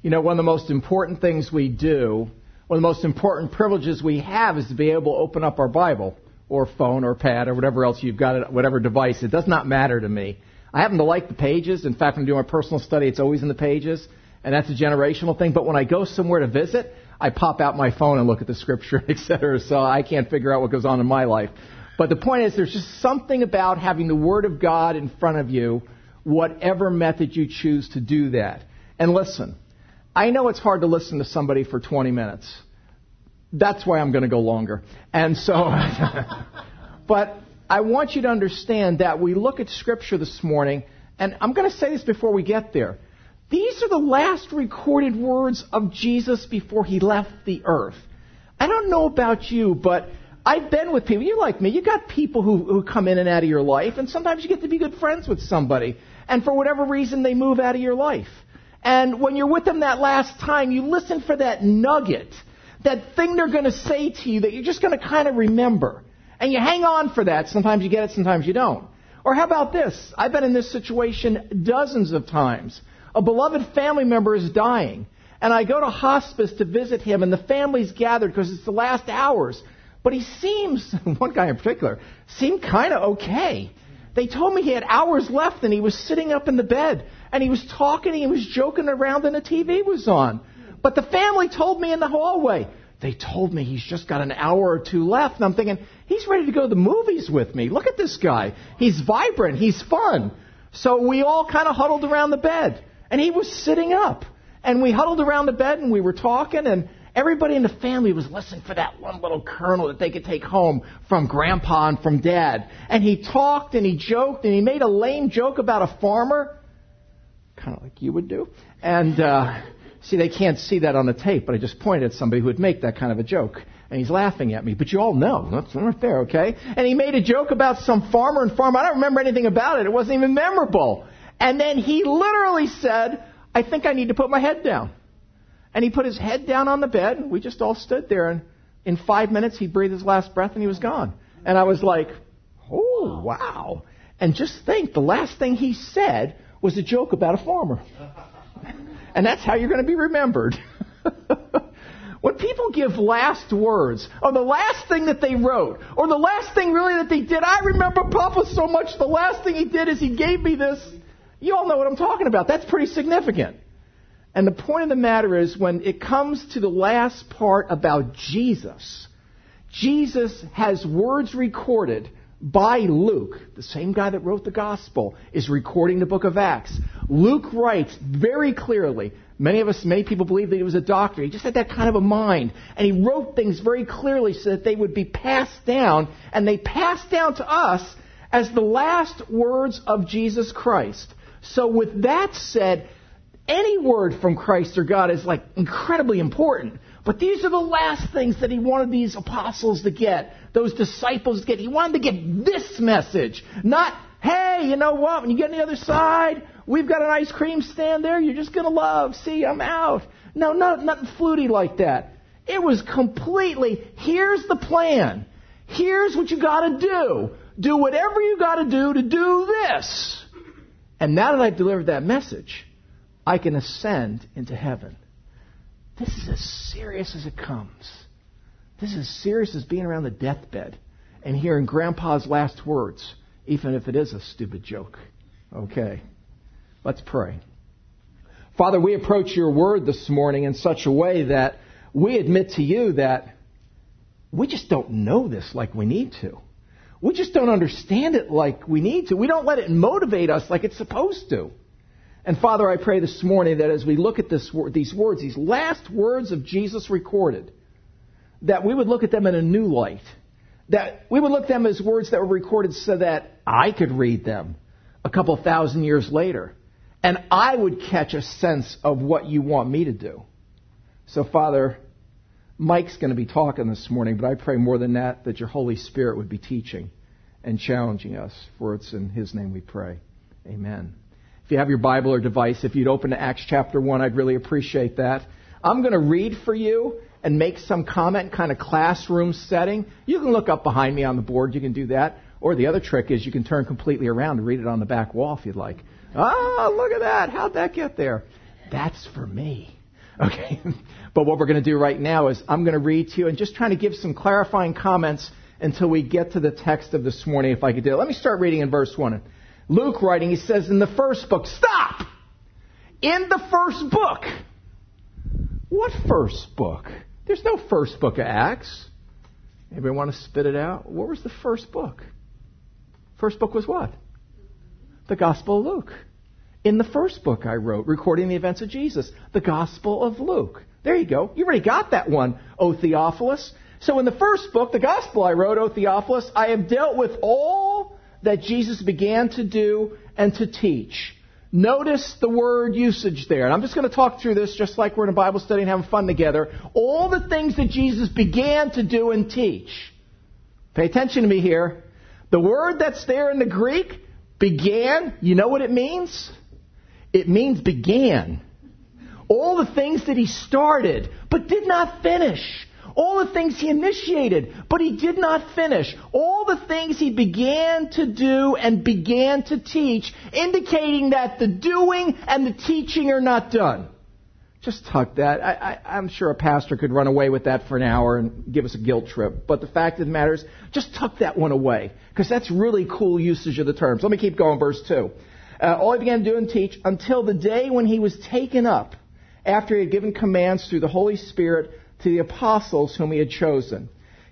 You know, one of the most important things we do, one of the most important privileges we have is to be able to open up our Bible or phone or pad or whatever else you've got, whatever device. It does not matter to me. I happen to like the pages. In fact, when I'm doing my personal study, it's always in the pages, and that's a generational thing. But when I go somewhere to visit, I pop out my phone and look at the Scripture, etc., so I can't figure out what goes on in my life. But the point is, there's just something about having the Word of God in front of you, whatever method you choose to do that. And listen, I know it's hard to listen to somebody for 20 minutes. That's why I'm going to go longer. And so, but I want you to understand that we look at Scripture this morning, and I'm going to say this before we get there. These are the last recorded words of Jesus before he left the earth. I don't know about you, but I've been with people. You're like me. You got people who come in and out of your life, and sometimes you get to be good friends with somebody. And for whatever reason, they move out of your life. And when you're with them that last time, you listen for that nugget, that thing they're going to say to you that you're just going to kind of remember. And you hang on for that. Sometimes you get it, sometimes you don't. Or how about this? I've been in this situation dozens of times. A beloved family member is dying, and I go to hospice to visit him, and the family's gathered because it's the last hours. But he seems, one guy in particular, seemed kind of okay. They told me he had hours left, and he was sitting up in the bed, and he was talking, he was joking around, and the TV was on. But the family told me in the hallway, they told me he's just got an hour or two left, and I'm thinking, he's ready to go to the movies with me. Look at this guy. He's vibrant. He's fun. So we all kind of huddled around the bed. And he was sitting up. And we huddled around the bed and we were talking. And everybody in the family was listening for that one little kernel that they could take home from Grandpa and from Dad. And he talked and he joked and he made a lame joke about a farmer. Kind of like you would do. And see, they can't see that on the tape, but I just pointed at somebody who would make that kind of a joke. And he's laughing at me. But you all know. That's right there, okay? And he made a joke about some farmer and farm. I don't remember anything about it. It wasn't even memorable. And then he literally said, I think I need to put my head down. And he put his head down on the bed, and we just all stood there. And in 5 minutes, he breathed his last breath, and he was gone. And I was like, oh, wow. And just think, the last thing he said was a joke about a farmer. And that's how you're going to be remembered. When people give last words, or the last thing that they wrote, or the last thing really that they did, I remember Papa so much, the last thing he did is he gave me this. You all know what I'm talking about. That's pretty significant. And the point of the matter is, when it comes to the last part about Jesus, Jesus has words recorded by Luke, the same guy that wrote the gospel, is recording the book of Acts. Luke writes very clearly. Many people believe that he was a doctor. He just had that kind of a mind. And he wrote things very clearly so that they would be passed down. And they passed down to us as the last words of Jesus Christ. So with that said, any word from Christ or God is like incredibly important. But these are the last things that he wanted these apostles to get, those disciples to get. He wanted to get this message. Not, hey, you know what, when you get on the other side, we've got an ice cream stand there you're just going to love. See, I'm out. No, nothing fluty like that. It was completely, here's the plan. Here's what you got to do. Do whatever you got to do this. And now that I've delivered that message, I can ascend into heaven. This is as serious as it comes. This is as serious as being around the deathbed and hearing Grandpa's last words, even if it is a stupid joke. Okay, let's pray. Father, we approach your word this morning in such a way that we admit to you that we just don't know this like we need to. We just don't understand it like we need to. We don't let it motivate us like it's supposed to. And Father, I pray this morning that as we look at these words, these last words of Jesus recorded, that we would look at them in a new light. That we would look at them as words that were recorded so that I could read them a couple thousand years later. And I would catch a sense of what you want me to do. So Father, Mike's going to be talking this morning, but I pray more than that your Holy Spirit would be teaching and challenging us. For it's in His name we pray. Amen. If you have your Bible or device, if you'd open to Acts chapter 1, I'd really appreciate that. I'm going to read for you and make some comment, kind of classroom setting. You can look up behind me on the board. You can do that. Or the other trick is you can turn completely around and read it on the back wall if you'd like. Oh, look at that. How'd that get there? That's for me. Okay. But what we're going to do right now is I'm going to read to you and just trying to give some clarifying comments until we get to the text of this morning, if I could do it. Let me start reading in verse 1. Luke writing, he says, in the first book, stop! In the first book. What first book? There's no first book of Acts. Anybody want to spit it out? What was the first book? First book was what? The Gospel of Luke. In the first book I wrote, recording the events of Jesus, the Gospel of Luke. There you go. You already got that one, O Theophilus. So in the first book, the Gospel I wrote, O Theophilus, I have dealt with all that Jesus began to do and to teach. Notice the word usage there. And I'm just going to talk through this just like we're in a Bible study and having fun together. All the things that Jesus began to do and teach. Pay attention to me here. The word that's there in the Greek, began, you know what it means? It means began. All the things that he started, but did not finish. All the things he initiated, but he did not finish. All the things he began to do and began to teach, indicating that the doing and the teaching are not done. Just tuck that. I'm sure a pastor could run away with that for an hour and give us a guilt trip. But the fact of the matter is, just tuck that one away, because that's really cool usage of the terms. Let me keep going, verse 2. All he began to do and teach until the day when he was taken up, after he had given commands through the Holy Spirit to the apostles whom he had chosen.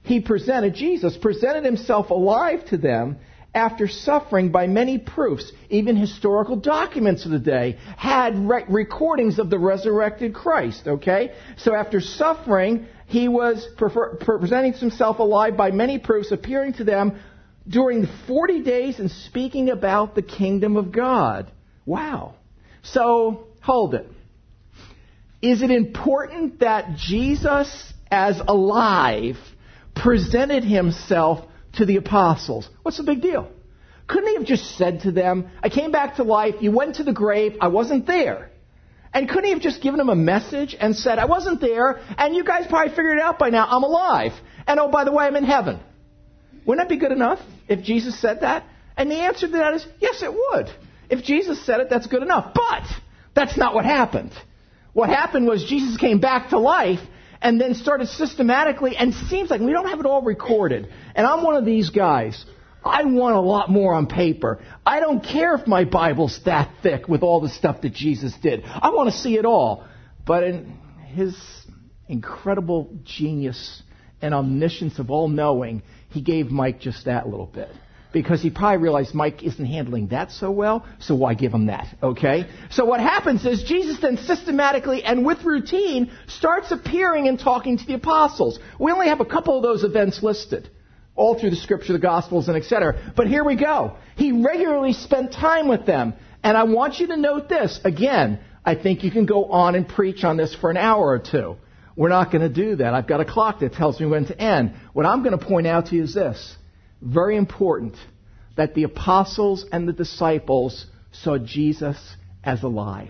Jesus presented himself alive to them after suffering by many proofs. Even historical documents of the day had recordings of the resurrected Christ, okay? So after suffering, he was presenting himself alive by many proofs, appearing to them during 40 days and speaking about the kingdom of God. Wow. So, hold it. Is it important that Jesus, as alive, presented himself to the apostles? What's the big deal? Couldn't he have just said to them, I came back to life, you went to the grave, I wasn't there. And couldn't he have just given them a message and said, I wasn't there, and you guys probably figured it out by now, I'm alive. And oh, by the way, I'm in heaven. Wouldn't that be good enough if Jesus said that? And the answer to that is, yes, it would. If Jesus said it, that's good enough. But that's not what happened. What happened was Jesus came back to life and then started systematically, and it seems like we don't have it all recorded. And I'm one of these guys. I want a lot more on paper. I don't care if my Bible's that thick with all the stuff that Jesus did. I want to see it all. But in his incredible genius and omniscience of all-knowing, he gave Mike just that little bit. Because he probably realized Mike isn't handling that so well, so why give him that, okay? So what happens is Jesus then systematically and with routine starts appearing and talking to the apostles. We only have a couple of those events listed, all through the Scripture, the Gospels, and etc. But here we go. He regularly spent time with them. And I want you to note this. Again, I think you can go on and preach on this for an hour or two. We're not going to do that. I've got a clock that tells me when to end. What I'm going to point out to you is this. Very important that the apostles and the disciples saw Jesus as alive.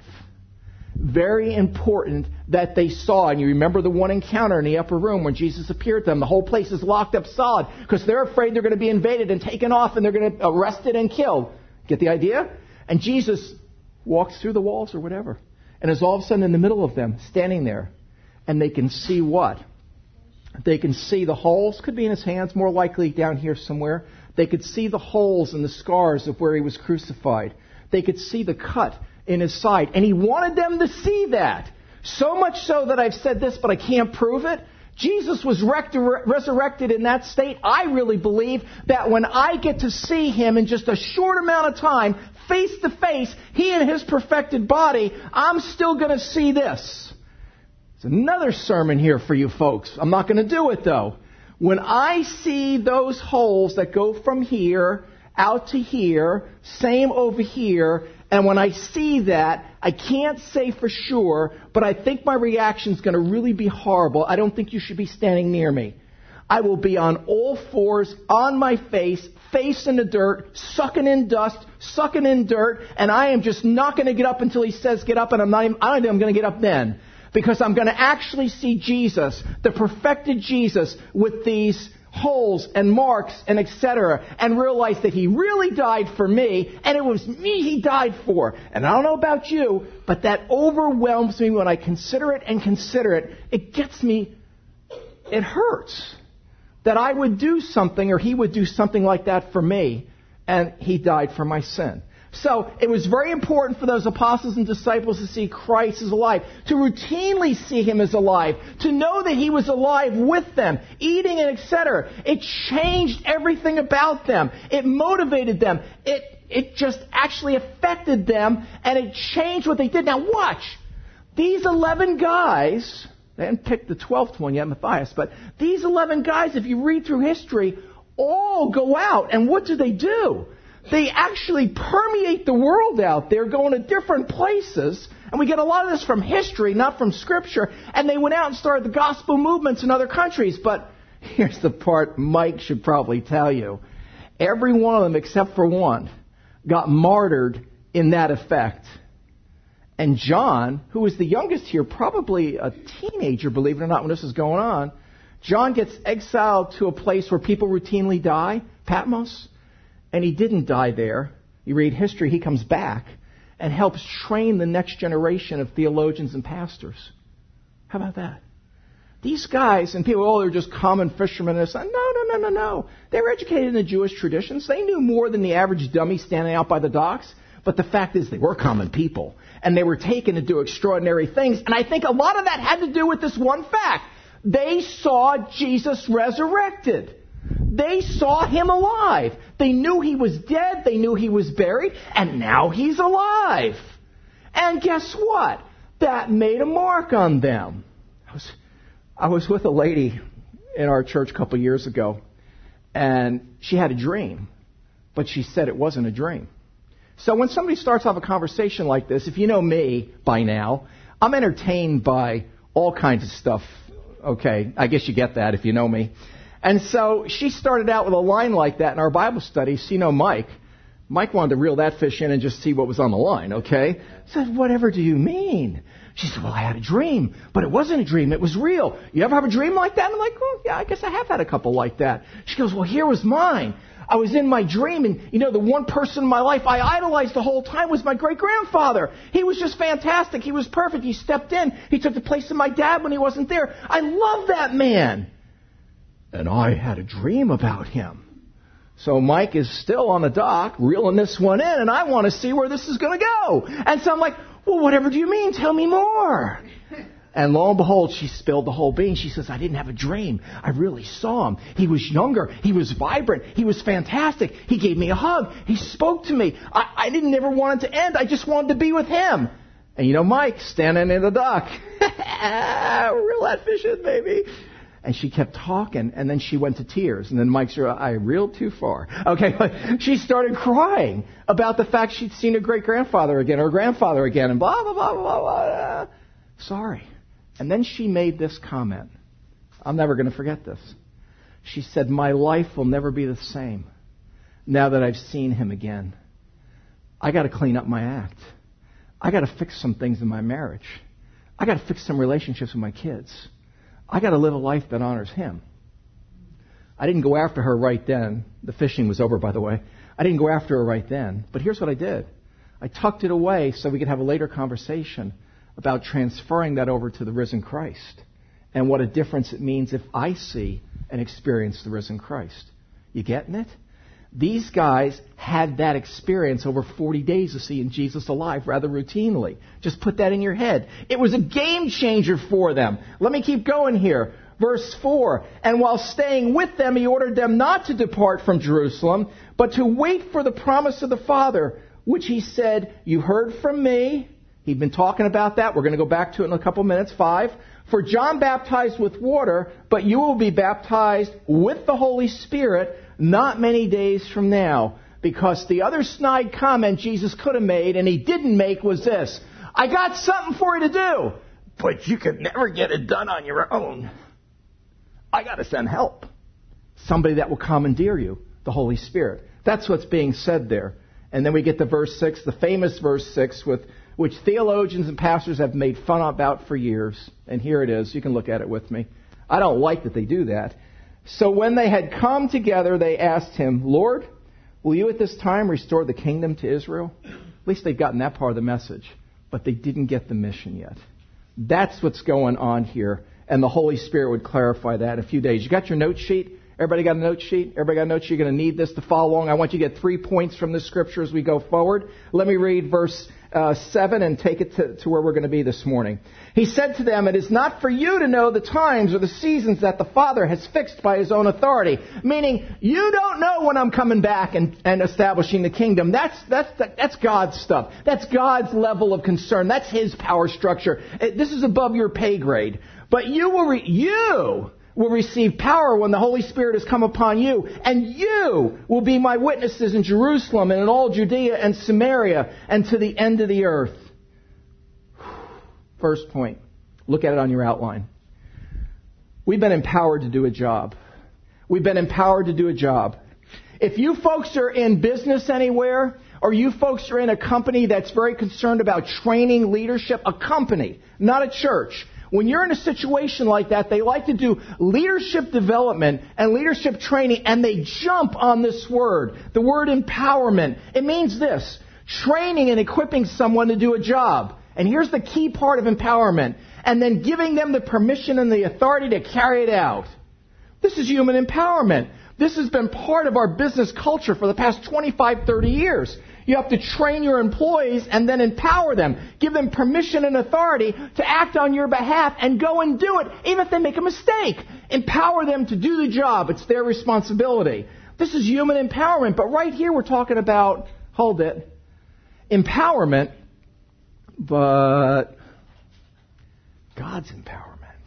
Very important that they saw, and you remember the one encounter in the upper room when Jesus appeared to them. The whole place is locked up solid because they're afraid they're going to be invaded and taken off and they're going to be arrested and killed. Get the idea? And Jesus walks through the walls or whatever and is all of a sudden in the middle of them, standing there. And they can see what? They can see the holes, could be in his hands, more likely down here somewhere. They could see the holes and the scars of where he was crucified. They could see the cut in his side. And he wanted them to see that. So much so that I've said this, but I can't prove it. Jesus was resurrected in that state. I really believe that when I get to see him in just a short amount of time, face to face, he and his perfected body, I'm still going to see this. Another sermon here for you folks. I'm not going to do it though. When I see those holes that go from here out to here, same over here, and when I see that, I can't say for sure, but I think my reaction is going to really be horrible. I don't think you should be standing near me. I will be on all fours, on my face in the dirt, sucking in dust, sucking in dirt, and I am just not going to get up until he says get up, and I don't think I'm going to get up then. Because I'm going to actually see Jesus, the perfected Jesus, with these holes and marks and etc. and realize that he really died for me, and it was me he died for. And I don't know about you, but that overwhelms me when I consider it and consider it. It gets me, it hurts that I would do something or he would do something like that for me, and he died for my sin. So it was very important for those apostles and disciples to see Christ as alive, to routinely see him as alive, to know that he was alive with them, eating and etc. It changed everything about them. It motivated them. It just actually affected them, and it changed what they did. Now watch. These 11 guys, they hadn't picked the 12th one yet, Matthias, but these 11 guys, if you read through history, all go out, and what do? They actually permeate the world out there, going to different places. And we get a lot of this from history, not from Scripture. And they went out and started the gospel movements in other countries. But here's the part Mike should probably tell you. Every one of them, except for one, got martyred in that effect. And John, who was the youngest here, probably a teenager, believe it or not, when this is going on, John gets exiled to a place where people routinely die, Patmos. And he didn't die there. You read history, he comes back and helps train the next generation of theologians and pastors. How about that? These guys, and people, they're just common fishermen. No. They were educated in the Jewish traditions. They knew more than the average dummy standing out by the docks. But the fact is, they were common people. And they were taken to do extraordinary things. And I think a lot of that had to do with this one fact. They saw Jesus resurrected. They saw him alive. They knew he was dead. They knew he was buried. And now he's alive. And guess what? That made a mark on them. I was with a lady in our church a couple years ago. And she had a dream. But she said it wasn't a dream. So when somebody starts off a conversation like this, if you know me by now, I'm entertained by all kinds of stuff. Okay, I guess you get that if you know me. And so she started out with a line like that in our Bible study. So you know Mike. Mike wanted to reel that fish in and just see what was on the line, okay? I said, whatever do you mean? She said, well, I had a dream, but it wasn't a dream. It was real. You ever have a dream like that? And I'm like, well, yeah, I guess I have had a couple like that. She goes, well, here was mine. I was in my dream, and, the one person in my life I idolized the whole time was my great-grandfather. He was just fantastic. He was perfect. He stepped in. He took the place of my dad when he wasn't there. I love that man. And I had a dream about him. So Mike is still on the dock, reeling this one in, and I want to see where this is going to go. And so I'm like, well, whatever do you mean? Tell me more. And lo and behold, she spilled the whole bean. She says, I didn't have a dream. I really saw him. He was younger. He was vibrant. He was fantastic. He gave me a hug. He spoke to me. I didn't ever want it to end. I just wanted to be with him. And Mike, standing in the dock. Reel that fish in, baby. And she kept talking, and then she went to tears. And then Mike said, I reeled too far. Okay, she started crying about the fact she'd seen her great-grandfather again, or grandfather again, and blah, blah, blah, blah, blah. Sorry. And then she made this comment. I'm never going to forget this. She said, my life will never be the same now that I've seen him again. I got to clean up my act. I got to fix some things in my marriage. I got to fix some relationships with my kids. I got to live a life that honors him. I didn't go after her right then. The fishing was over, by the way. I didn't go after her right then. But here's what I did. I tucked it away so we could have a later conversation about transferring that over to the risen Christ and what a difference it means if I see and experience the risen Christ. You getting it? These guys had that experience over 40 days of seeing Jesus alive rather routinely. Just put that in your head. It was a game changer for them. Let me keep going here. Verse 4, and while staying with them, he ordered them not to depart from Jerusalem, but to wait for the promise of the Father, which he said, you heard from me. He'd been talking about that. We're going to go back to it in a couple minutes. 5, for John baptized with water, but you will be baptized with the Holy Spirit not many days from now. Because the other snide comment Jesus could have made, and he didn't make, was this. I got something for you to do, but you can never get it done on your own. I got to send help. Somebody that will commandeer you, the Holy Spirit. That's what's being said there. And then we get to verse 6, the famous verse 6, which theologians and pastors have made fun about for years. And here it is. You can look at it with me. I don't like that they do that. So when they had come together, they asked him, Lord, will you at this time restore the kingdom to Israel? At least they've gotten that part of the message. But they didn't get the mission yet. That's what's going on here. And the Holy Spirit would clarify that in a few days. You got your note sheet? Everybody got a note sheet? Everybody got a note sheet? You're going to need this to follow along. I want you to get 3 points from this scripture as we go forward. Let me read verse 7 and take it to where we're going to be this morning. He said to them, it is not for you to know the times or the seasons that the Father has fixed by his own authority. Meaning, you don't know when I'm coming back and establishing the kingdom. That's God's stuff. That's God's level of concern. That's his power structure. This is above your pay grade. But you will receive power when the Holy Spirit has come upon you, and you will be my witnesses in Jerusalem and in all Judea and Samaria and to the end of the earth. First point. Look at it on your outline. We've been empowered to do a job. We've been empowered to do a job. If you folks are in business anywhere, or you folks are in a company that's very concerned about training leadership, a company, not a church. When you're in a situation like that, they like to do leadership development and leadership training, and they jump on this word, the word empowerment. It means this, training and equipping someone to do a job. And here's the key part of empowerment. And then giving them the permission and the authority to carry it out. This is human empowerment. This has been part of our business culture for the past 25, 30 years. You have to train your employees and then empower them. Give them permission and authority to act on your behalf and go and do it, even if they make a mistake. Empower them to do the job. It's their responsibility. This is human empowerment. But right here we're talking about, hold it, empowerment, but God's empowerment.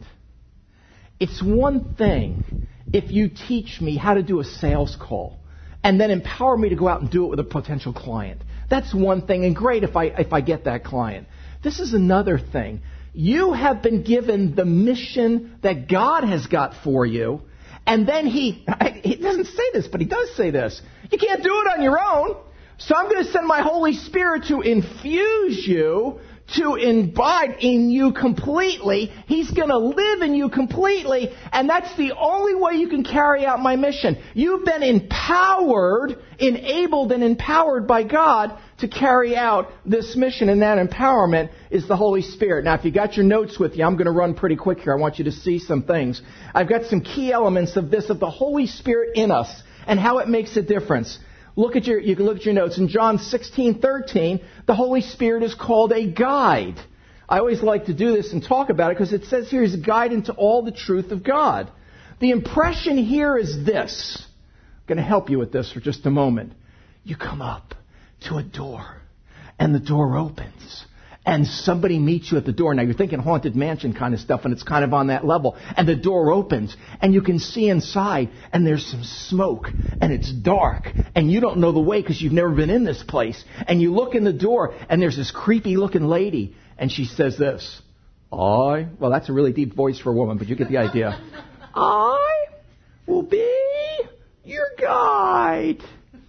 It's one thing if you teach me how to do a sales call and then empower me to go out and do it with a potential client. That's one thing, and great if I get that client. This is another thing. You have been given the mission that God has got for you, and then he doesn't say this, but he does say this. You can't do it on your own, so I'm going to send my Holy Spirit to infuse you, to imbibe in you completely. He's going to live in you completely, and that's the only way you can carry out my mission. You've been empowered, enabled and empowered by God to carry out this mission, and that empowerment is the Holy Spirit. Now, if you got your notes with you, I'm going to run pretty quick here. I want you to see some things. I've got some key elements of this, of the Holy Spirit in us, and how it makes a difference. You can look at your notes. In John 16:13, the Holy Spirit is called a guide. I always like to do this and talk about it because it says here He's a guide into all the truth of God. The impression here is this. I'm going to help you with this for just a moment. You come up to a door, and the door opens, and somebody meets you at the door. Now, you're thinking Haunted Mansion kind of stuff, and it's kind of on that level. And the door opens, and you can see inside, and there's some smoke, and it's dark, and you don't know the way because you've never been in this place. And you look in the door, and there's this creepy-looking lady, and she says this, well, that's a really deep voice for a woman, but you get the idea. I will be your guide.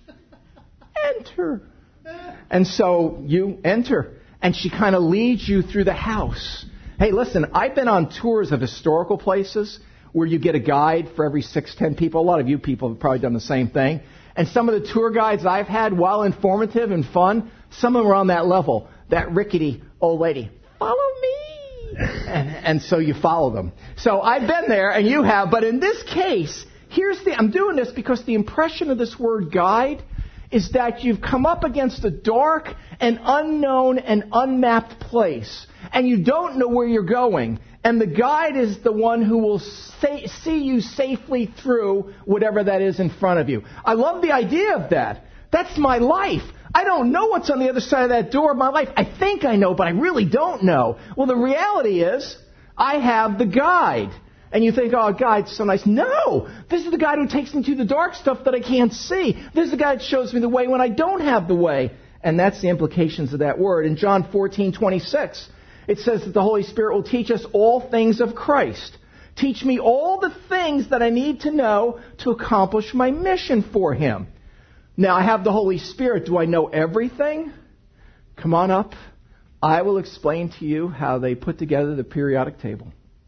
Enter. And so you enter. And she kind of leads you through the house. Hey, listen, I've been on tours of historical places where you get a guide for every 6-10 people. A lot of you people have probably done the same thing. And some of the tour guides I've had, while informative and fun, some of them are on that level. That rickety old lady, follow me. And so you follow them. So I've been there, and you have. But in this case, I'm doing this because the impression of this word guide is that you've come up against a dark and unknown and unmapped place, and you don't know where you're going. And the guide is the one who will see you safely through whatever that is in front of you. I love the idea of that. That's my life. I don't know what's on the other side of that door of my life. I think I know, but I really don't know. Well, the reality is I have the guide. And you think, oh, guide's so nice. No! This is the guide who takes me to the dark stuff that I can't see. This is the guide that shows me the way when I don't have the way. And that's the implications of that word. In John 14:26, it says that the Holy Spirit will teach us all things of Christ. Teach me all the things that I need to know to accomplish my mission for Him. Now, I have the Holy Spirit. Do I know everything? Come on up. I will explain to you how they put together the periodic table.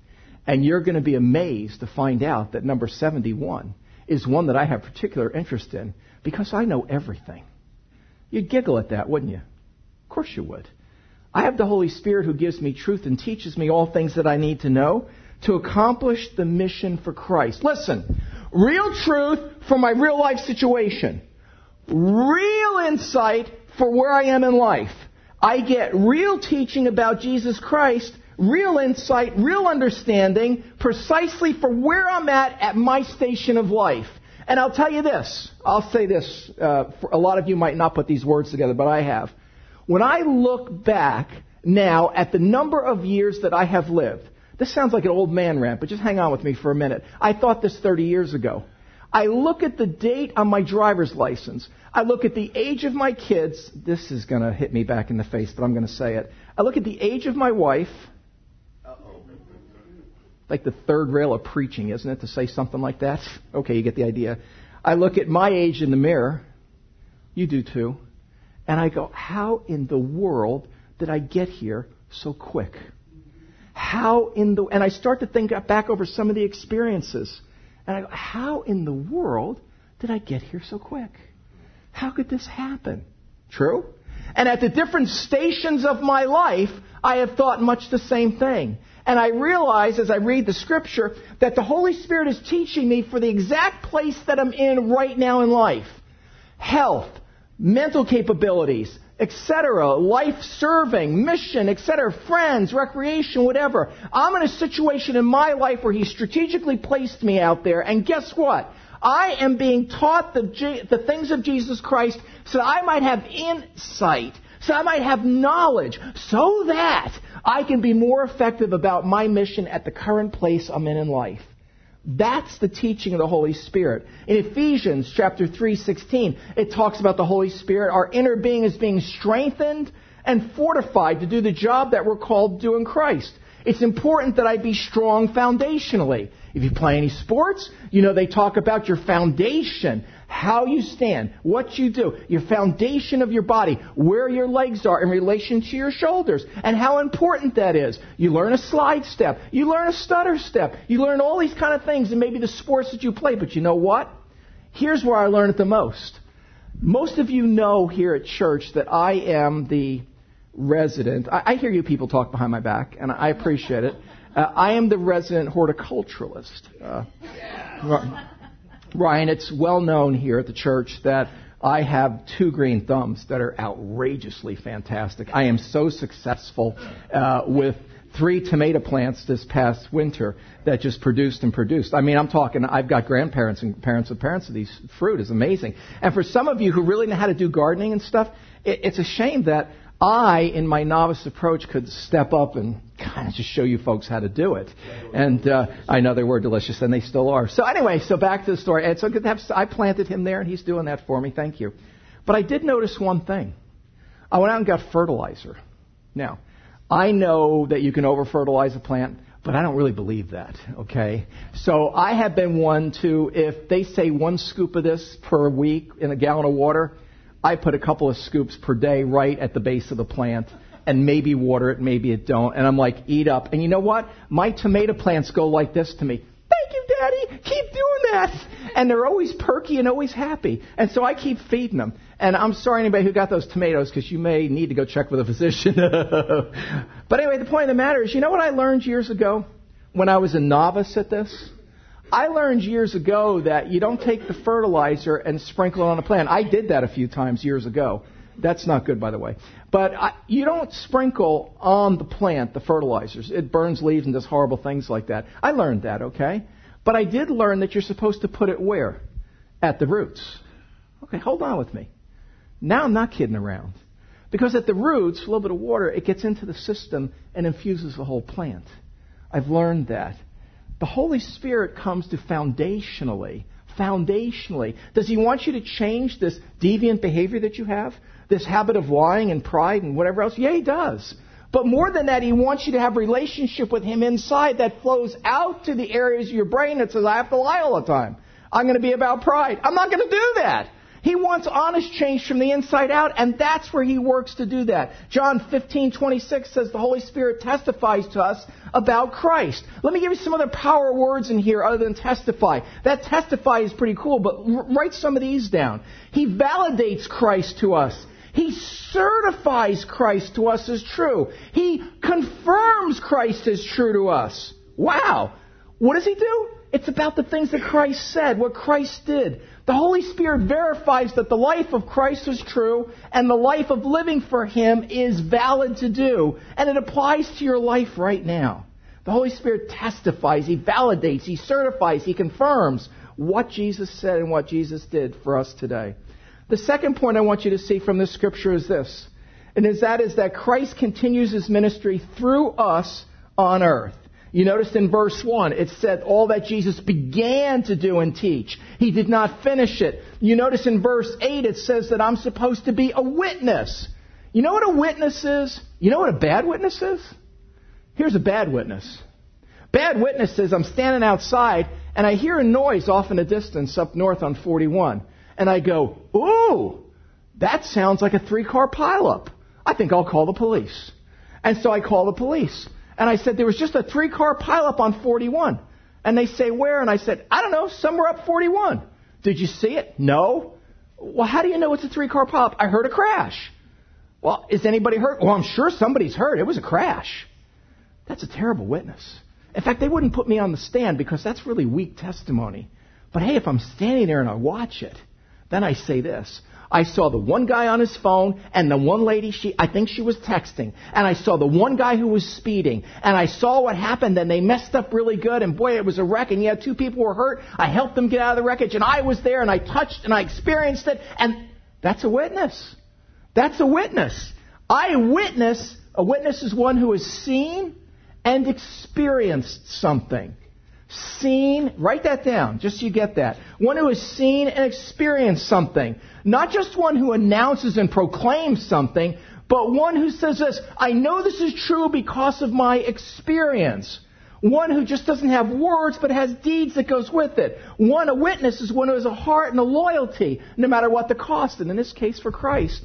And you're going to be amazed to find out that number 71 is one that I have particular interest in because I know everything. You'd giggle at that, wouldn't you? Of course you would. I have the Holy Spirit who gives me truth and teaches me all things that I need to know to accomplish the mission for Christ. Listen, real truth from my real life situation. Real insight for where I am in life. I get real teaching about Jesus Christ, real insight, real understanding, precisely for where I'm at my station of life. And I'll tell you this. I'll say this. For a lot of you might not put these words together, but I have. When I look back now at the number of years that I have lived, this sounds like an old man rant, but just hang on with me for a minute. I thought this 30 years ago. I look at the date on my driver's license. I look at the age of my kids. This is going to hit me back in the face, but I'm going to say it. I look at the age of my wife. Like the third rail of preaching, isn't it, to say something like that? Okay, you get the idea. I look at my age in the mirror. You do too. And I go, how in the world did I get here so quick? And I start to think back over some of the experiences. And I go, how in the world did I get here so quick? How could this happen? True? And at the different stations of my life, I have thought much the same thing. And I realize as I read the Scripture that the Holy Spirit is teaching me for the exact place that I'm in right now in life. Health, mental capabilities, etc., life serving, mission, etc., friends, recreation, whatever. I'm in a situation in my life where He strategically placed me out there, and guess what? I am being taught the things of Jesus Christ so that I might have insight, so I might have knowledge, so that I can be more effective about my mission at the current place I'm in life. That's the teaching of the Holy Spirit. In Ephesians chapter 3:16, it talks about the Holy Spirit. Our inner being is being strengthened and fortified to do the job that we're called to do in Christ. It's important that I be strong foundationally. If you play any sports, you know they talk about your foundation, how you stand, what you do, your foundation of your body, where your legs are in relation to your shoulders, and how important that is. You learn a slide step, you learn a stutter step, you learn all these kind of things in maybe the sports that you play. But you know what? Here's where I learn it the most. Most of you know here at church that I am the resident. I hear you people talk behind my back, and I appreciate it. I am the resident horticulturalist. Ryan, it's well known here at the church that I have 2 green thumbs that are outrageously fantastic. I am so successful with 3 tomato plants this past winter that just produced and produced. I mean, I'm talking, I've got grandparents and parents of these fruit is amazing. And for some of you who really know how to do gardening and stuff, it's a shame that I, in my novice approach, could step up and kind of just show you folks how to do it. And I know they were delicious, and they still are. So anyway, so back to the story. And so I planted him there, and he's doing that for me. Thank you. But I did notice one thing. I went out and got fertilizer. Now, I know that you can over-fertilize a plant, but I don't really believe that, okay? So I have been one to, if they say 1 scoop of this per week in a gallon of water, I put a couple of scoops per day right at the base of the plant and maybe water it, maybe it don't. And I'm like, eat up. And you know what? My tomato plants go like this to me. Thank you, Daddy. Keep doing that. And they're always perky and always happy. And so I keep feeding them. And I'm sorry, anybody who got those tomatoes, because you may need to go check with a physician. But anyway, the point of the matter is, you know what I learned years ago when I was a novice at this? I learned years ago that you don't take the fertilizer and sprinkle it on a plant. I did that a few times years ago. That's not good, by the way. But you don't sprinkle on the plant the fertilizers. It burns leaves and does horrible things like that. I learned that, okay? But I did learn that you're supposed to put it where? At the roots. Okay, hold on with me. Now I'm not kidding around. Because at the roots, a little bit of water, it gets into the system and infuses the whole plant. I've learned that. The Holy Spirit comes to foundationally. Does He want you to change this deviant behavior that you have? This habit of lying and pride and whatever else? Yeah, He does. But more than that, He wants you to have a relationship with Him inside that flows out to the areas of your brain that says, I have to lie all the time. I'm going to be about pride. I'm not going to do that. He wants honest change from the inside out, and that's where He works to do that. John 15:26 says the Holy Spirit testifies to us about Christ. Let me give you some other power words in here other than testify. That testify is pretty cool, but write some of these down. He validates Christ to us. He certifies Christ to us as true. He confirms Christ as true to us. Wow! What does He do? It's about the things that Christ said, what Christ did. The Holy Spirit verifies that the life of Christ is true and the life of living for Him is valid to do. And it applies to your life right now. The Holy Spirit testifies, He validates, He certifies, He confirms what Jesus said and what Jesus did for us today. The second point I want you to see from this scripture is this, and that is that Christ continues His ministry through us on earth. You noticed in verse 1, it said all that Jesus began to do and teach. He did not finish it. You notice in verse 8, it says that I'm supposed to be a witness. You know what a witness is? You know what a bad witness is? Here's a bad witness. Bad witness is I'm standing outside and I hear a noise off in the distance up north on 41. And I go, ooh, that sounds like a 3-car pileup. I think I'll call the police. And so I call the police. And I said, there was just a 3-car pileup on 41. And they say, where? And I said, I don't know, somewhere up 41. Did you see it? No. Well, how do you know it's a 3-car pileup? I heard a crash. Well, is anybody hurt? Well, I'm sure somebody's hurt. It was a crash. That's a terrible witness. In fact, they wouldn't put me on the stand because that's really weak testimony. But hey, if I'm standing there and I watch it, then I say this. I saw the one guy on his phone and the one lady, I think she was texting. And I saw the one guy who was speeding. And I saw what happened and they messed up really good. And boy, it was a wreck. And yeah, 2 people were hurt. I helped them get out of the wreckage. And I was there and I touched and I experienced it. And that's a witness. That's a witness. A witness is one who has seen and experienced something. Seen, write that down, just so you get that. One who has seen and experienced something. Not just one who announces and proclaims something, but one who says this, I know this is true because of my experience. One who just doesn't have words, but has deeds that goes with it. A witness is one who has a heart and a loyalty, no matter what the cost. And in this case, for Christ,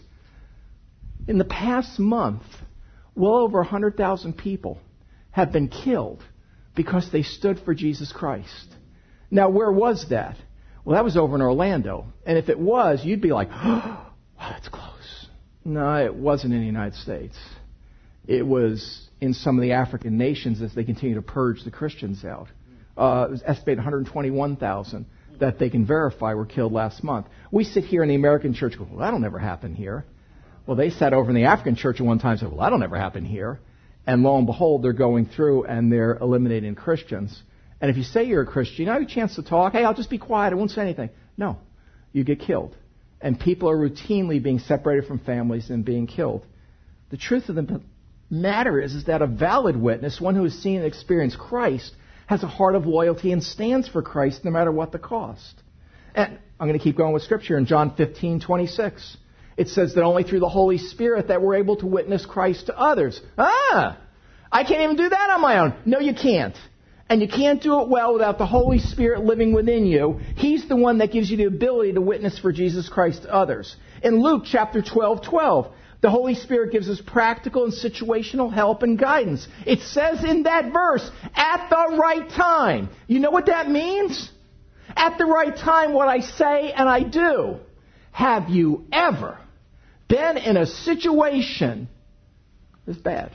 in the past month, well over 100,000 people have been killed because they stood for Jesus Christ. Now, where was that? Well, that was over in Orlando. And if it was, you'd be like, oh, that's close. No, it wasn't in the United States. It was in some of the African nations as they continue to purge the Christians out. It was estimated 121,000 that they can verify were killed last month. We sit here in the American church and go, well, that'll never happen here. Well, they sat over in the African church at one time and said, well, that'll never happen here. And lo and behold, they're going through and they're eliminating Christians. And if you say you're a Christian, you have a chance to talk. Hey, I'll just be quiet. I won't say anything. No, you get killed. And people are routinely being separated from families and being killed. The truth of the matter is that a valid witness, one who has seen and experienced Christ, has a heart of loyalty and stands for Christ no matter what the cost. And I'm going to keep going with Scripture in John 15:26. It says that only through the Holy Spirit that we're able to witness Christ to others. I can't even do that on my own. No, you can't. And you can't do it well without the Holy Spirit living within you. He's the one that gives you the ability to witness for Jesus Christ to others. In Luke chapter 12:12, the Holy Spirit gives us practical and situational help and guidance. It says in that verse, at the right time. You know what that means? At the right time, what I say and I do. Have you ever been in a situation that's bad?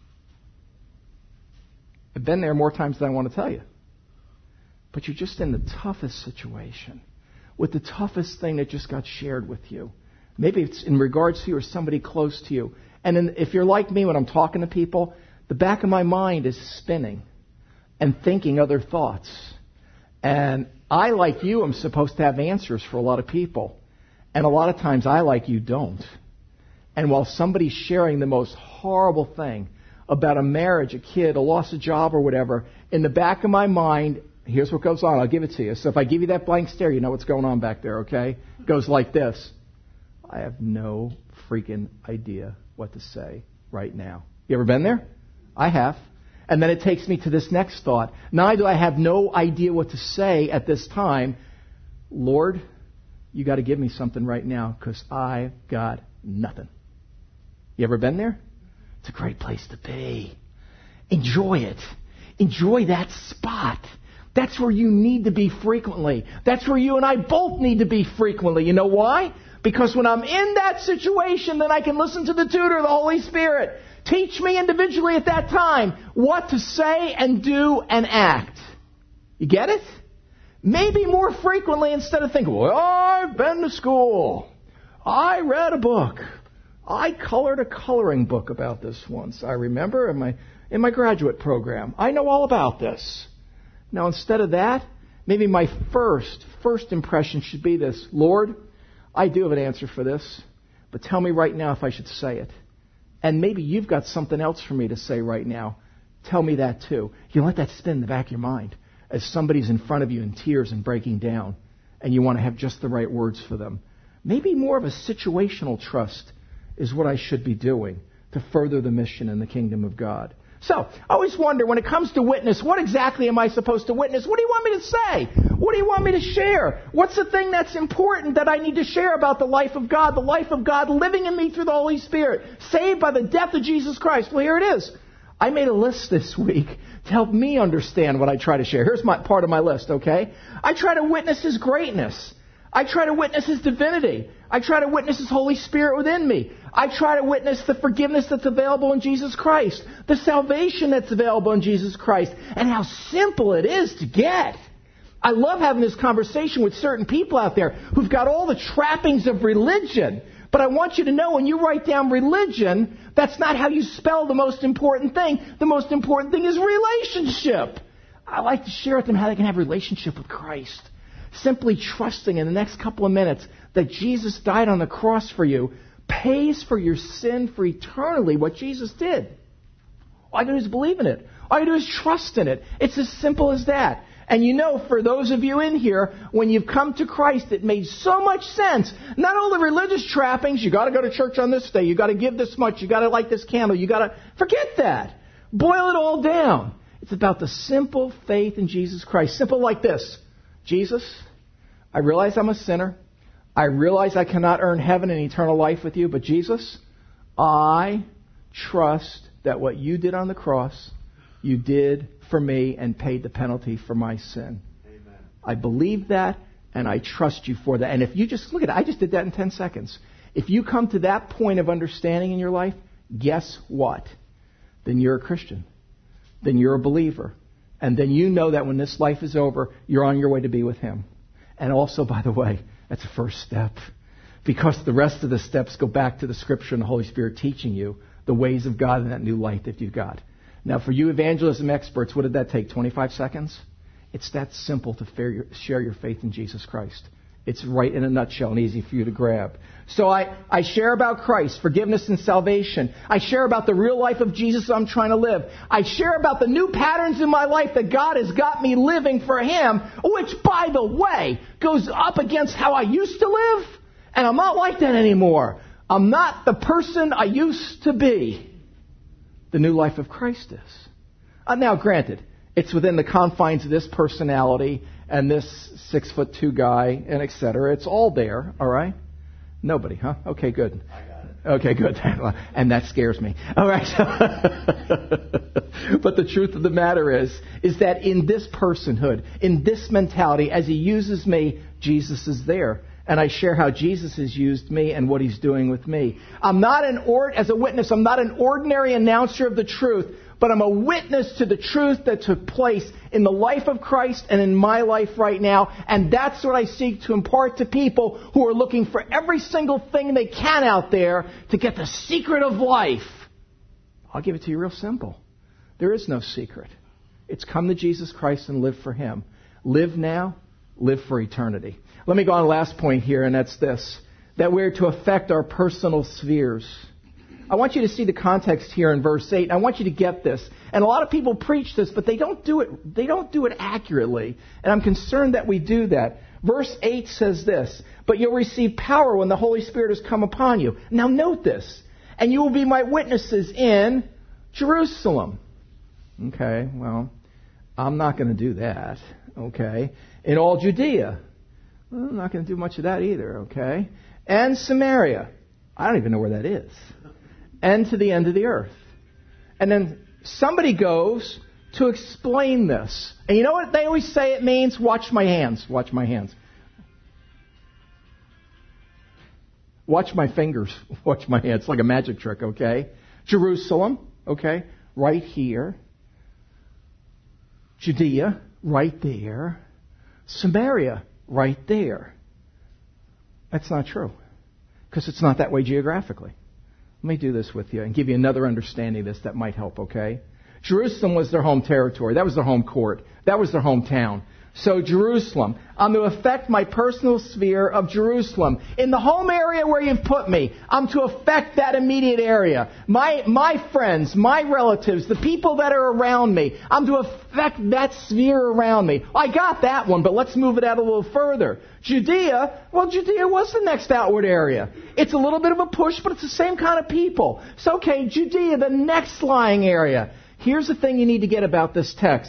I've been there more times than I want to tell you. But you're just in the toughest situation, with the toughest thing that just got shared with you. Maybe it's in regards to you or somebody close to you. And if you're like me when I'm talking to people, the back of my mind is spinning and thinking other thoughts. And I, like you, am supposed to have answers for a lot of people. And a lot of times I, like you, don't. And while somebody's sharing the most horrible thing about a marriage, a kid, a loss of job or whatever, in the back of my mind, here's what goes on. I'll give it to you. So if I give you that blank stare, you know what's going on back there, okay? It goes like this. I have no freaking idea what to say right now. You ever been there? I have. And then it takes me to this next thought. Not only do I have no idea what to say at this time, Lord, you got to give me something right now because I've got nothing. You ever been there? It's a great place to be. Enjoy it. Enjoy that spot. That's where you need to be frequently. That's where you and I both need to be frequently. You know why? Because when I'm in that situation, then I can listen to the tutor, the Holy Spirit. Teach me individually at that time what to say and do and act. You get it? Maybe more frequently instead of thinking, well, I've been to school. I read a book. I colored a coloring book about this once. I remember in my graduate program. I know all about this. Now, instead of that, maybe my first impression should be this. Lord, I do have an answer for this, but tell me right now if I should say it. And maybe you've got something else for me to say right now. Tell me that too. You let that spin in the back of your mind as somebody's in front of you in tears and breaking down, and you want to have just the right words for them. Maybe more of a situational trust is what I should be doing to further the mission in the kingdom of God. So, I always wonder, when it comes to witness, what exactly am I supposed to witness? What do you want me to say? What do you want me to share? What's the thing that's important that I need to share about the life of God living in me through the Holy Spirit, saved by the death of Jesus Christ? Well, here it is. I made a list this week to help me understand what I try to share. Here's my part of my list, okay? I try to witness His greatness. I try to witness His divinity. I try to witness His Holy Spirit within me. I try to witness the forgiveness that's available in Jesus Christ, the salvation that's available in Jesus Christ, and how simple it is to get. I love having this conversation with certain people out there who've got all the trappings of religion. But I want you to know, when you write down religion, that's not how you spell the most important thing. The most important thing is relationship. I like to share with them how they can have a relationship with Christ. Simply trusting in the next couple of minutes that Jesus died on the cross for you, pays for your sin for eternally, what Jesus did. All I do is believe in it. All I do is trust in it. It's as simple as that. And you know, for those of you in here, when you've come to Christ, it made so much sense. Not all the religious trappings, you got to go to church on this day, you got to give this much, you got to light this candle, you got to forget that. Boil it all down. It's about the simple faith in Jesus Christ. Simple like this. Jesus, I realize I'm a sinner. I realize I cannot earn heaven and eternal life with you, but Jesus, I trust that what you did on the cross, you did for me and paid the penalty for my sin. Amen. I believe that, and I trust you for that. And if you just, look at it, I just did that in 10 seconds. If you come to that point of understanding in your life, guess what? Then you're a Christian. Then you're a believer. And then you know that when this life is over, you're on your way to be with Him. And also, by the way, that's a first step. Because the rest of the steps go back to the Scripture and the Holy Spirit teaching you the ways of God and that new life that you've got. Now, for you evangelism experts, what did that take? 25 seconds? It's that simple to share your faith in Jesus Christ. It's right in a nutshell and easy for you to grab. So I share about Christ, forgiveness and salvation. I share about the real life of Jesus I'm trying to live. I share about the new patterns in my life that God has got me living for Him, which, by the way, goes up against how I used to live. And I'm not like that anymore. I'm not the person I used to be. The new life of Christ is. Now, granted, it's within the confines of this personality and this 6'2" guy and etc. It's all there, all right? Nobody, huh? Okay, good. I got it. Okay, good. And that scares me. All right. But the truth of the matter is that in this personhood, in this mentality, as He uses me, Jesus is there. And I share how Jesus has used me and what He's doing with me. I'm not as a witness, I'm not an ordinary announcer of the truth, but I'm a witness to the truth that took place in the life of Christ and in my life right now. And that's what I seek to impart to people who are looking for every single thing they can out there to get the secret of life. I'll give it to you real simple. There is no secret. It's come to Jesus Christ and live for Him. Live now, live for eternity. Let me go on to the last point here, and that's this, that we're to affect our personal spheres. I want you to see the context here in verse 8. I want you to get this. And a lot of people preach this, but they don't do it accurately. And I'm concerned that we do that. Verse 8 says this, but you'll receive power when the Holy Spirit has come upon you. Now note this, and you will be my witnesses in Jerusalem. Okay, well, I'm not going to do that. Okay, in all Judea. Well, I'm not going to do much of that either, okay? And Samaria. I don't even know where that is. And to the end of the earth. And then somebody goes to explain this. And you know what they always say it means? Watch my hands. Watch my hands. Watch my fingers. Watch my hands. It's like a magic trick, okay? Jerusalem, okay? Right here. Judea, right there. Samaria, right there. That's not true. Because it's not that way geographically. Let me do this with you and give you another understanding of this that might help, okay? Jerusalem was their home territory. That was their home court. That was their hometown. So Jerusalem, I'm to affect my personal sphere of Jerusalem. In the home area where you've put me, I'm to affect that immediate area. My friends, my relatives, the people that are around me, I'm to affect that sphere around me. I got that one, but let's move it out a little further. Judea, well, Judea was the next outward area. It's a little bit of a push, but it's the same kind of people. So, okay, Judea, the next lying area. Here's the thing you need to get about this text.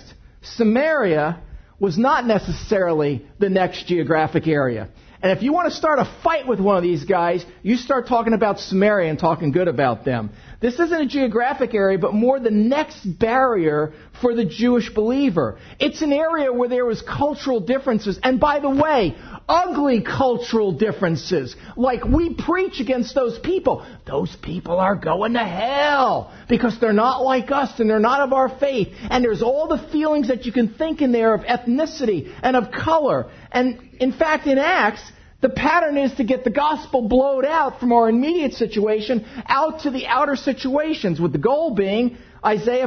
Samaria was not necessarily the next geographic area. And if you want to start a fight with one of these guys, you start talking about Samaria and talking good about them. This isn't a geographic area, but more the next barrier for the Jewish believer. It's an area where there was cultural differences. And by the way, ugly cultural differences. Like we preach against those people. Those people are going to hell because they're not like us and they're not of our faith. And there's all the feelings that you can think in there of ethnicity and of color. And in fact, in Acts, the pattern is to get the gospel blowed out from our immediate situation out to the outer situations, with the goal being Isaiah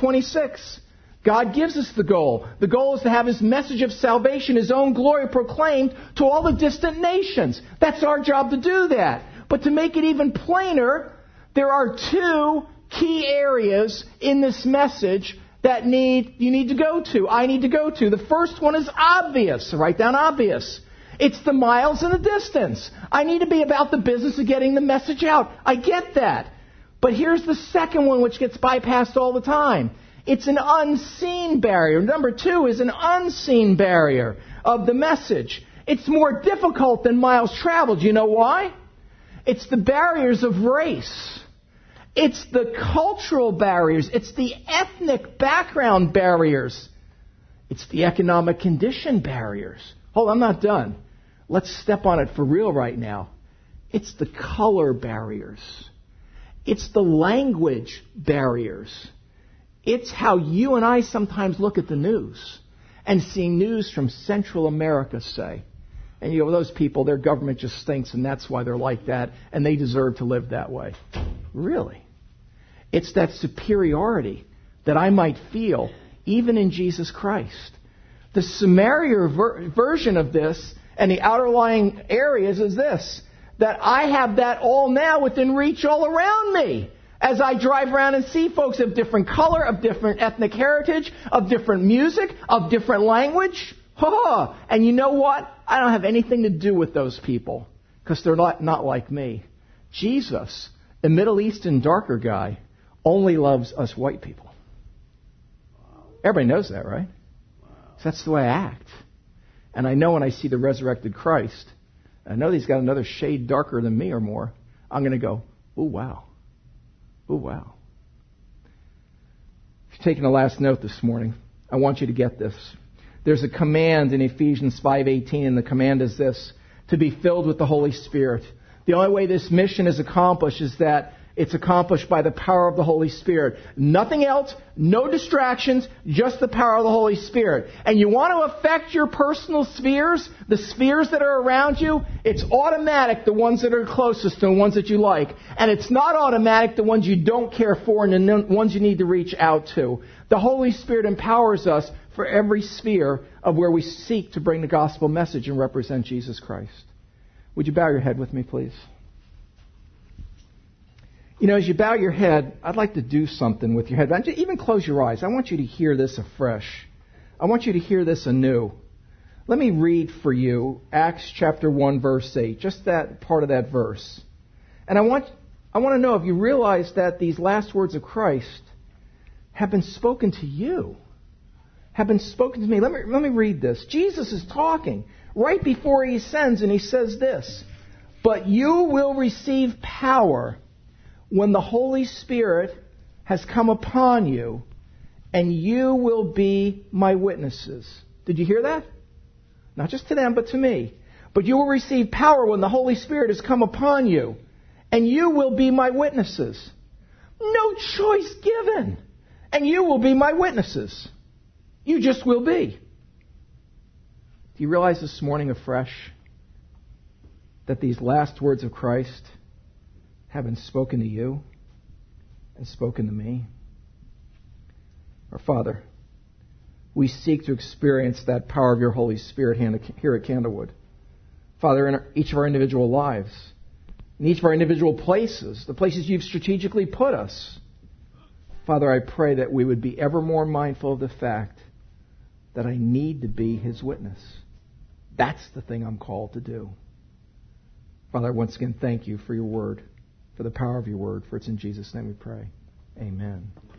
5:26. God gives us the goal. The goal is to have His message of salvation, His own glory proclaimed to all the distant nations. That's our job to do that. But to make it even plainer, there are two key areas in this message that you need to go to. I need to go to. The first one is obvious. So write down obvious. It's the miles and the distance. I need to be about the business of getting the message out. I get that. But here's the second one, which gets bypassed all the time. It's an unseen barrier. Number two is an unseen barrier of the message. It's more difficult than miles traveled. You know why? It's the barriers of race. It's the cultural barriers. It's the ethnic background barriers. It's the economic condition barriers. Hold on, I'm not done. Let's step on it for real right now. It's the color barriers. It's the language barriers. It's how you and I sometimes look at the news and see news from Central America, say. And you go, well, those people, their government just stinks and that's why they're like that and they deserve to live that way. Really? It's that superiority that I might feel even in Jesus Christ. The Samaria version of this and the outerlying areas is this, that I have that all now within reach all around me. As I drive around and see folks of different color, of different ethnic heritage, of different music, of different language. And you know what? I don't have anything to do with those people because they're not like me. Jesus, a Middle Eastern darker guy, only loves us white people. Everybody knows that, right? So that's the way I act. And I know when I see the resurrected Christ, I know he's got another shade darker than me or more, I'm going to go, ooh, wow. Ooh, wow. If you're taking a last note this morning, I want you to get this. There's a command in Ephesians 5:18, and the command is this, to be filled with the Holy Spirit. The only way this mission is accomplished is that it's accomplished by the power of the Holy Spirit. Nothing else, no distractions, just the power of the Holy Spirit. And you want to affect your personal spheres, the spheres that are around you, it's automatic, the ones that are closest, the ones that you like. And it's not automatic, the ones you don't care for and the ones you need to reach out to. The Holy Spirit empowers us for every sphere of where we seek to bring the gospel message and represent Jesus Christ. Would you bow your head with me, please? You know, as you bow your head, I'd like to do something with your head. Even close your eyes. I want you to hear this afresh. I want you to hear this anew. Let me read for you Acts chapter 1, verse 8, just that part of that verse. And I want to know if you realize that these last words of Christ have been spoken to you. have been spoken to me. Let me read this. Jesus is talking right before he ascends, and he says this, but you will receive power when the Holy Spirit has come upon you, and you will be my witnesses. Did you hear that? Not just to them, but to me. But you will receive power when the Holy Spirit has come upon you, and you will be my witnesses. No choice given. And you will be my witnesses. You just will be. Do you realize this morning afresh that these last words of Christ have been spoken to you and spoken to me? Our Father, we seek to experience that power of your Holy Spirit here at Candlewood. Father, in each of our individual lives, in each of our individual places, the places you've strategically put us. Father, I pray that we would be ever more mindful of the fact that I need to be his witness. That's the thing I'm called to do. Father, once again, thank you for your word, for the power of your word, for it's in Jesus' name we pray. Amen.